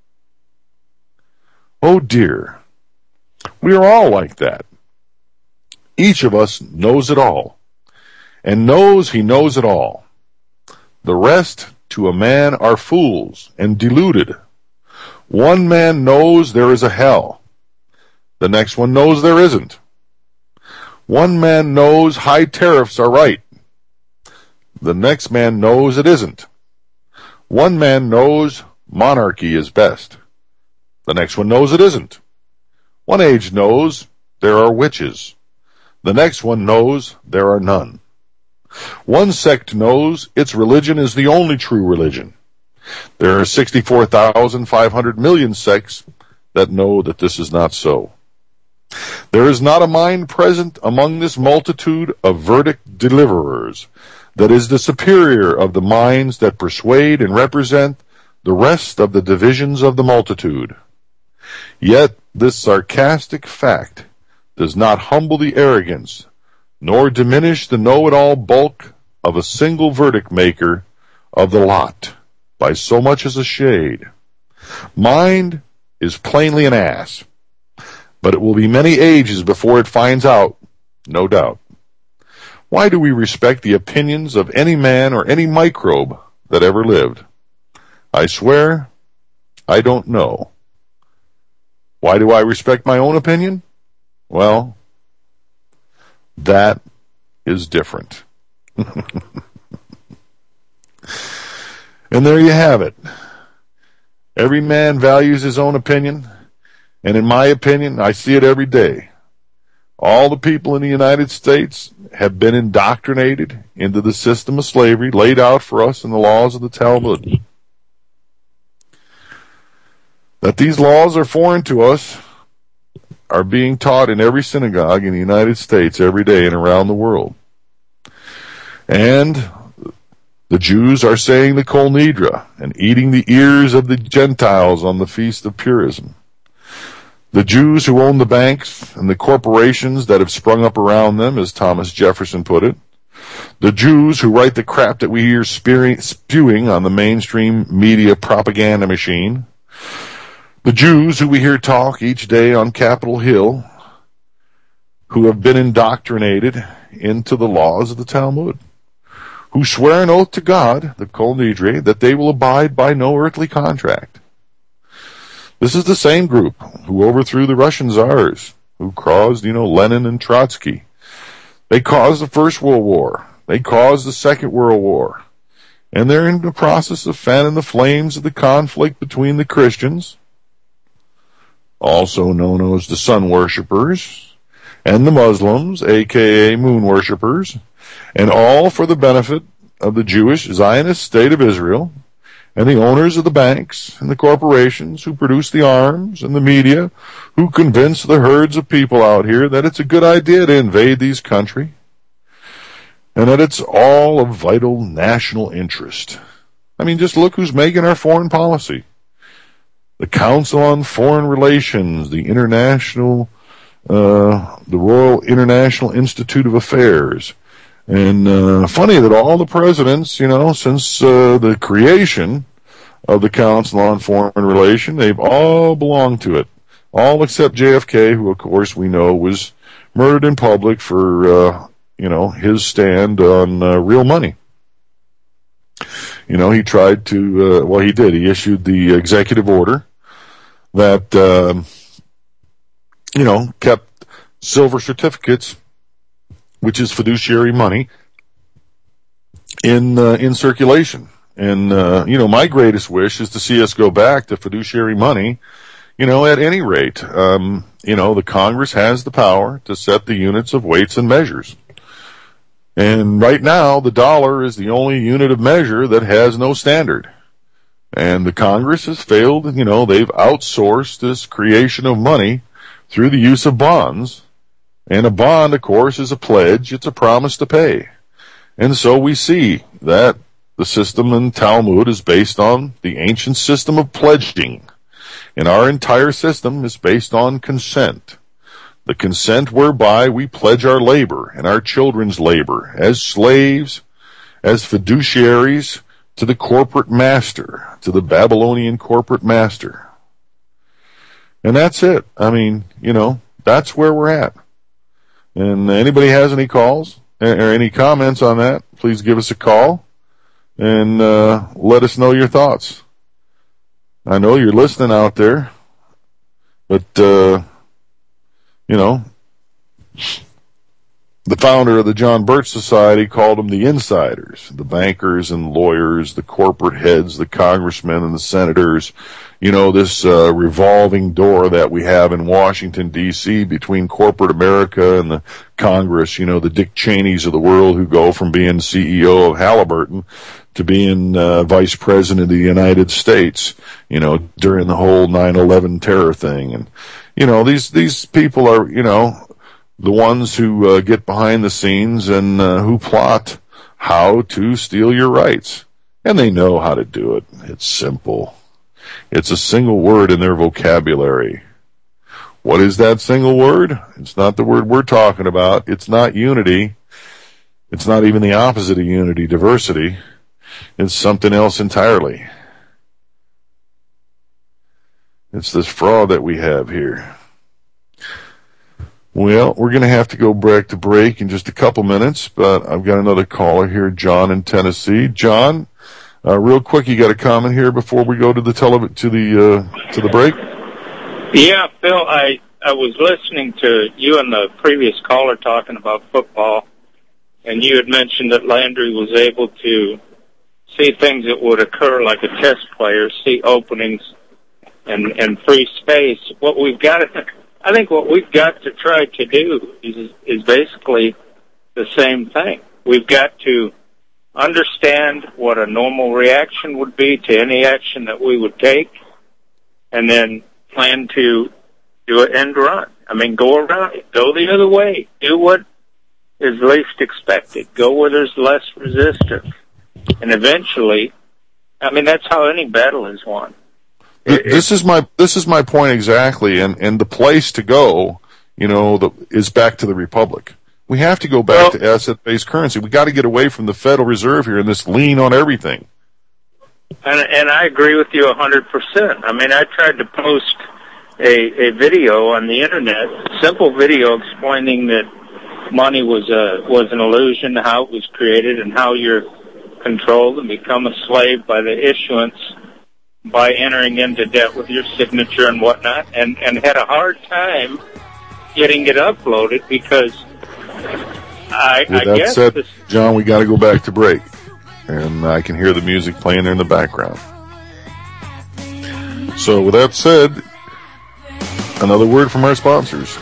"Oh dear, we are all like that. Each of us knows it all, and knows he knows it all. The rest, to a man, are fools and deluded. One man knows there is a hell. The next one knows there isn't. One man knows high tariffs are right. The next man knows it isn't. One man knows monarchy is best. The next one knows it isn't. One age knows there are witches. The next one knows there are none. One sect knows its religion is the only true religion. There are sixty-four thousand five hundred million sects that know that this is not so. There is not a mind present among this multitude of verdict deliverers that is the superior of the minds that persuade and represent the rest of the divisions of the multitude. Yet this sarcastic fact does not humble the arrogance, nor diminish the know-it-all bulk of a single verdict maker of the lot by so much as a shade. Mind is plainly an ass, but it will be many ages before it finds out, no doubt. Why do we respect the opinions of any man or any microbe that ever lived? I swear, I don't know. Why do I respect my own opinion? Well, that is different. And there you have it. Every man values his own opinion, and in my opinion, I see it every day. All the people in the United States have been indoctrinated into the system of slavery laid out for us in the laws of the Talmud. That these laws are foreign to us are being taught in every synagogue in the United States every day and around the world. And The Jews are saying the Kol Nidre and eating the ears of the Gentiles on the Feast of Purim. The Jews who own the banks and the corporations that have sprung up around them, as Thomas Jefferson put it. The Jews who write the crap that we hear spewing on the mainstream media propaganda machine. The Jews who we hear talk each day on Capitol Hill, who have been indoctrinated into the laws of the Talmud, who swear an oath to God, the Kol Nidre, that they will abide by no earthly contract. This is the same group who overthrew the Russian czars, who caused, you know, Lenin and Trotsky. They caused the First World War. They caused the Second World War. And they're in the process of fanning the flames of the conflict between the Christians, also known as the sun worshippers, and the Muslims, aka moon worshippers, and all for the benefit of the Jewish Zionist state of Israel, and the owners of the banks and the corporations who produce the arms and the media who convince the herds of people out here that it's a good idea to invade these countries and that it's all of vital national interest. I mean, just look who's making our foreign policy. The Council on Foreign Relations, the International, uh, the Royal International Institute of Affairs. And uh, funny that all the presidents, you know, since uh, the creation of the Council on Foreign Relations, they've all belonged to it. All except J F K, who, of course, we know was murdered in public for, uh, you know, his stand on uh, real money. You know, he tried to, uh, well, he did. He issued the executive order that, um, you know, kept silver certificates, which is fiduciary money, in uh, in circulation. And, uh, you know, my greatest wish is to see us go back to fiduciary money, you know, at any rate. Um, you know, the Congress has the power to set the units of weights and measures. And right now, the dollar is the only unit of measure that has no standard. And the Congress has failed, you know, they've outsourced this creation of money through the use of bonds. And a bond, of course, is a pledge. It's a promise to pay. And so we see that the system in Talmud is based on the ancient system of pledging. And our entire system is based on consent. The consent whereby we pledge our labor and our children's labor as slaves, as fiduciaries to the corporate master, to the Babylonian corporate master. And that's it. I mean, you know, that's where we're at. And anybody has any calls or any comments on that, please give us a call and uh, let us know your thoughts. I know you're listening out there, but, uh, you know, the founder of the John Birch Society called them the insiders, the bankers and lawyers, the corporate heads, the congressmen and the senators. You know, this uh, revolving door that we have in Washington, D C between corporate America and the Congress, you know, the Dick Cheneys of the world who go from being C E O of Halliburton to being uh, vice president of the United States, you know, during the whole nine eleven terror thing. And, you know, these, these people are, you know, the ones who uh, get behind the scenes and uh, who plot how to steal your rights. And they know how to do it. It's simple. It's a single word in their vocabulary. What is that single word? It's not the word we're talking about. It's not unity. It's not even the opposite of unity, diversity. It's something else entirely. It's this fraud that we have here. Well, we're going to have to go back to break in just a couple minutes, but I've got another caller here, John in Tennessee. John, uh, real quick, you got a comment here before we go to the tele- to the uh, to the break? Yeah, Phil, I I was listening to you and the previous caller talking about football, and you had mentioned that Landry was able to see things that would occur like a test player, see openings and and free space. What we've got to I think what we've got to try to do is is basically the same thing. We've got to understand what a normal reaction would be to any action that we would take, and then plan to do an end run. I mean, go around it. Go the other way. Do what is least expected. Go where there's less resistance. And eventually, I mean, that's how any battle is won. It, this is my this is my point exactly, and, and the place to go, you know, the, is back to the Republic. We have to go back well, to asset-based currency. We got to get away from the Federal Reserve here and this lean on everything. And, and I agree with you a hundred percent. I mean, I tried to post a, a video on the internet, a simple video explaining that money was a was an illusion, how it was created, and how you're controlled and become a slave by the issuance, by entering into debt with your signature and whatnot, and, and had a hard time getting it uploaded because I, with I that guess said, this, John, we got to go back to break, and I can hear the music playing there in the background. So with that said, another word from our sponsors.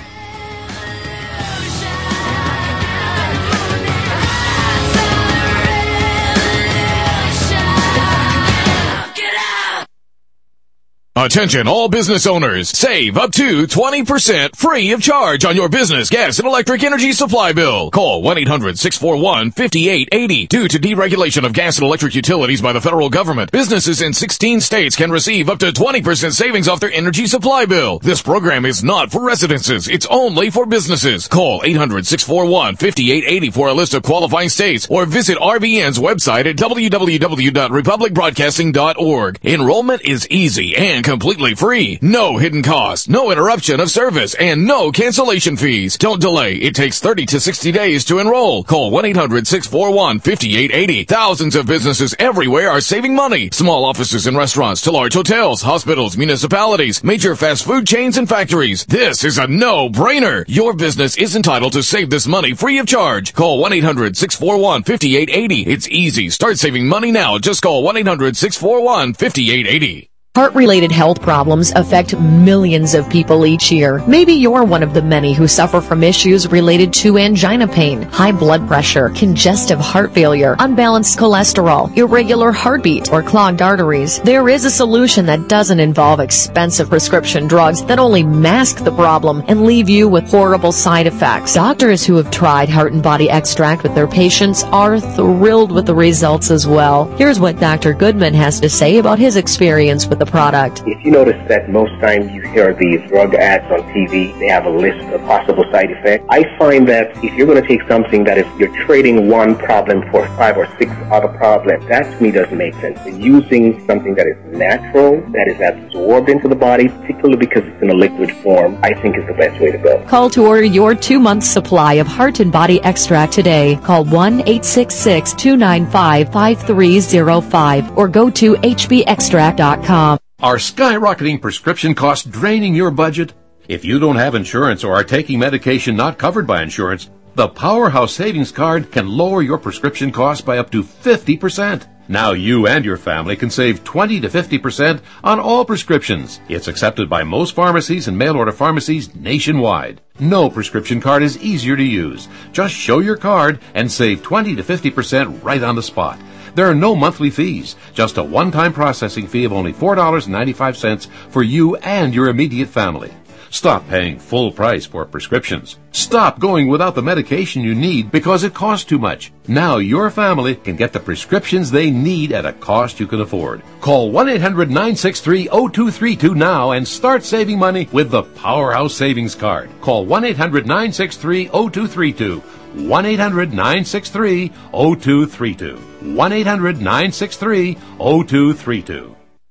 Attention all business owners, save up to twenty percent free of charge on your business gas and electric energy supply bill. Call one eight hundred six four one five eight eight zero. Due to deregulation of gas and electric utilities by the federal government, businesses in sixteen states can receive up to twenty percent savings off their energy supply bill. This program is not for residences, it's only for businesses. Call eight hundred six four one five eight eight zero for a list of qualifying states or visit R B N's website at w w w dot republic broadcasting dot org. Enrollment is easy and completely free. No hidden costs, no interruption of service, and no cancellation fees. Don't delay. It takes thirty to sixty days to enroll. Call one eight hundred six four one five eight eight zero. Thousands of businesses everywhere are saving money. Small offices and restaurants to large hotels, hospitals, municipalities, major fast food chains, and factories. This is a no-brainer. Your business is entitled to save this money free of charge. Call one eight hundred six four one five eight eight zero. It's easy. Start saving money now. Just call one eight hundred six four one five eight eight zero. Heart-related health problems affect millions of people each year. Maybe you're one of the many who suffer from issues related to angina pain, high blood pressure, congestive heart failure, unbalanced cholesterol, irregular heartbeat, or clogged arteries. There is a solution that doesn't involve expensive prescription drugs that only mask the problem and leave you with horrible side effects. Doctors who have tried Heart and Body Extract with their patients are thrilled with the results as well. Here's what Doctor Goodman has to say about his experience with the product. If you notice that most times you hear these drug ads on T V, they have a list of possible side effects. I find that if you're going to take something that is, you're trading one problem for five or six other problems, that to me doesn't make sense. But using something that is natural, that is absorbed into the body, particularly because it's in a liquid form, I think is the best way to go. Call to order your two-month supply of Heart and Body Extract today. Call one eight six six two nine five five three zero five or go to h b extract dot com. Are skyrocketing prescription costs draining your budget? If you don't have insurance or are taking medication not covered by insurance, the Powerhouse Savings Card can lower your prescription costs by up to fifty percent. Now you and your family can save twenty to fifty percent on all prescriptions. It's accepted by most pharmacies and mail-order pharmacies nationwide. No prescription card is easier to use. Just show your card and save twenty to fifty percent right on the spot. There are no monthly fees, just a one-time processing fee of only four dollars and ninety-five cents for you and your immediate family. Stop paying full price for prescriptions. Stop going without the medication you need because it costs too much. Now your family can get the prescriptions they need at a cost you can afford. Call one eight hundred nine six three zero two three two now and start saving money with the Powerhouse Savings Card. Call one eight hundred nine six three zero two three two. one eight hundred nine six three zero two three two. one eight hundred nine six three zero two three two.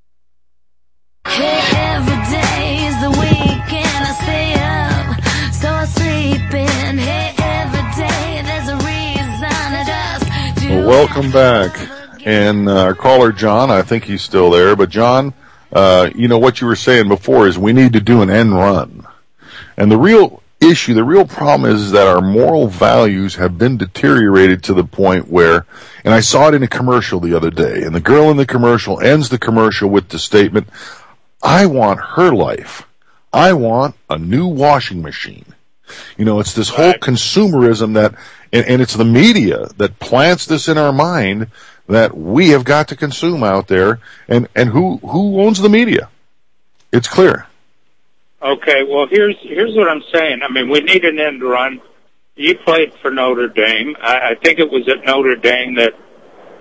Hey, every day is the weekend. I stay up, so I sleep in. Hey, every day there's a reason I just do. Well, welcome back. And uh, our caller, John, I think he's still there. But, John, uh, you know, what you were saying before is we need to do an end run. And the real issue, the real problem is, is that our moral values have been deteriorated to the point where, and I saw it in a commercial the other day, and the girl in the commercial ends the commercial with the statement, I want her life. I want a new washing machine. You know, it's this whole consumerism that, and, and it's the media that plants this in our mind that we have got to consume out there, and, and who, who owns the media? It's clear. Okay, well, here's here's what I'm saying. I mean, we need an end run. You played for Notre Dame. I, I think it was at Notre Dame that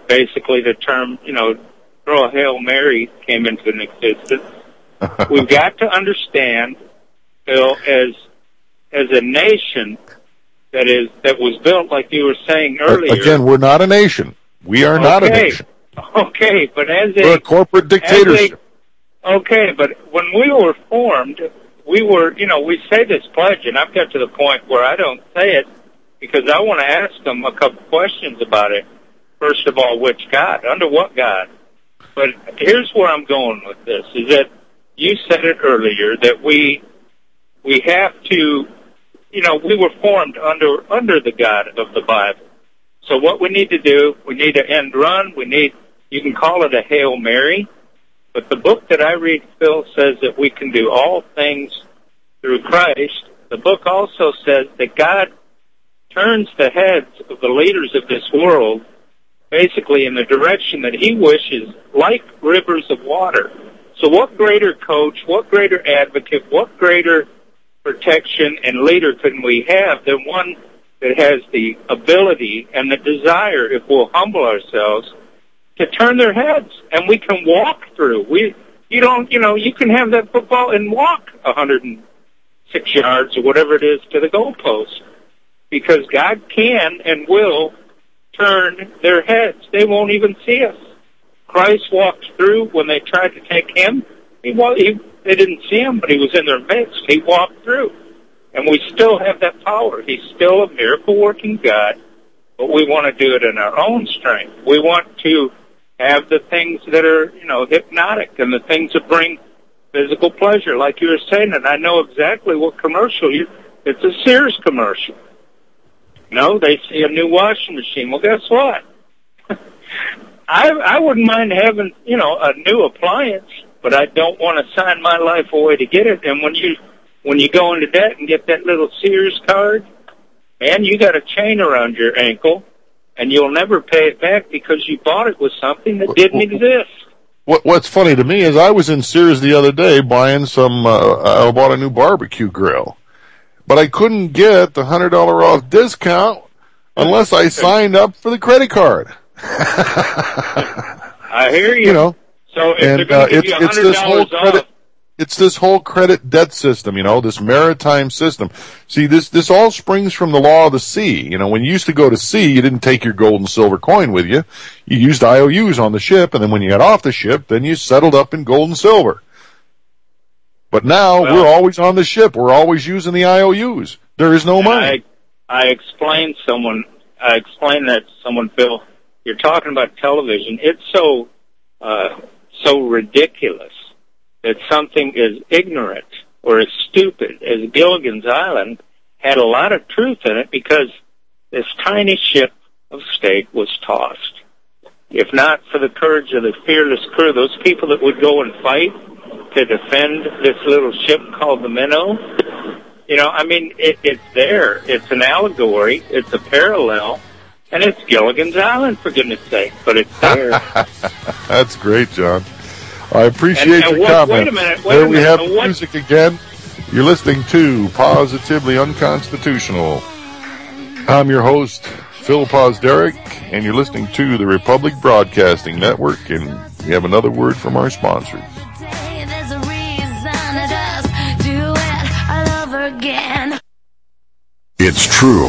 basically the term, you know, throw a Hail Mary came into existence. We've got to understand, Bill, as as a nation that is that was built, like you were saying earlier. Again, we're not a nation. We are not okay. a nation. Okay, but as a, we're a corporate dictatorship. A, okay, but when we were formed, we were, you know, we say this pledge, and I've got to the point where I don't say it because I want to ask them a couple questions about it. First of all, which God? Under what God? But here's where I'm going with this, is that you said it earlier, that we we have to, you know, we were formed under under the God of the Bible. So what we need to do, we need to end run, we need, you can call it a Hail Mary, but the book that I read, Phil, says that we can do all things through Christ. The book also says that God turns the heads of the leaders of this world basically in the direction that he wishes, like rivers of water. So what greater coach, what greater advocate, what greater protection and leader can we have than one that has the ability and the desire, if we'll humble ourselves, to turn their heads, and we can walk through. We, you don't, you know, you can have that football and walk one hundred six yards or whatever it is to the goalpost, because God can and will turn their heads. They won't even see us. Christ walked through when they tried to take him. He was, he, they didn't see him, but he was in their midst. He walked through. And we still have that power. He's still a miracle-working God, but we want to do it in our own strength. We want to have the things that are, you know, hypnotic and the things that bring physical pleasure, like you were saying, and I know exactly what commercial you, it's a Sears commercial. You know, they see a new washing machine. Well, guess what? I, I wouldn't mind having, you know, a new appliance, but I don't want to sign my life away to get it. And when you when you go into debt and get that little Sears card, man, you got a chain around your ankle, and you'll never pay it back because you bought it with something that didn't exist. What What's funny to me is I was in Sears the other day buying some. Uh, I bought a new barbecue grill, but I couldn't get the one hundred dollars off discount unless I signed up for the credit card. I hear you. You know, so if and they're going uh, to give it's you it's this whole one hundred dollars credit. off, It's this whole credit debt system, you know, this maritime system. See, this this all springs from the law of the sea. You know, when you used to go to sea, you didn't take your gold and silver coin with you. You used I O Us on the ship, and then when you got off the ship, then you settled up in gold and silver. But now well, we're always on the ship. We're always using the I O Us. There is no money. I, I explained someone, I explained that to someone, Phil, you're talking about television. It's so, uh, so ridiculous that something as ignorant or as stupid as Gilligan's Island had a lot of truth in it, because this tiny ship of state was tossed. If not for the courage of the fearless crew, those people that would go and fight to defend this little ship called the Minnow, you know, I mean, it, it's there. It's an allegory. It's a parallel. And it's Gilligan's Island, for goodness sake, but it's there. That's great, John. I appreciate and, and your wait, comments. Wait a minute. Wait there a we minute. have What? music again. You're listening to Positively Unconstitutional. I'm your host, Phil Posderick, and you're listening to the Republic Broadcasting Network, and we have another word from our sponsors. There's a reason to just do it all over again. It's true.